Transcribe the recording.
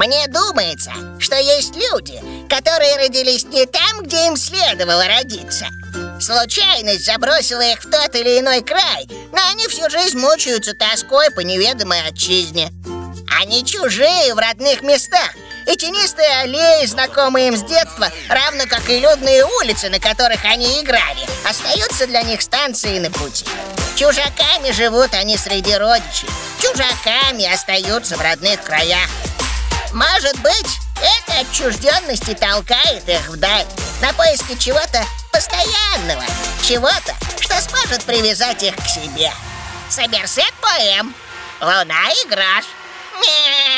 Мне думается, что есть люди, которые родились не там, где им следовало родиться. Случайность забросила их в тот или иной край, но они всю жизнь мучаются тоской по неведомой отчизне. Они чужие в родных местах, и тенистые аллеи, знакомые им с детства, равно как и людные улицы, на которых они играли, остаются для них станцией на пути. Чужаками живут они среди родичей, чужаками остаются в родных краях. Может быть, эта отчужденность и толкает их вдаль, на поиски чего-то постоянного, чего-то, что сможет привязать их к себе. Сомерсет поэм. Луна и Грош.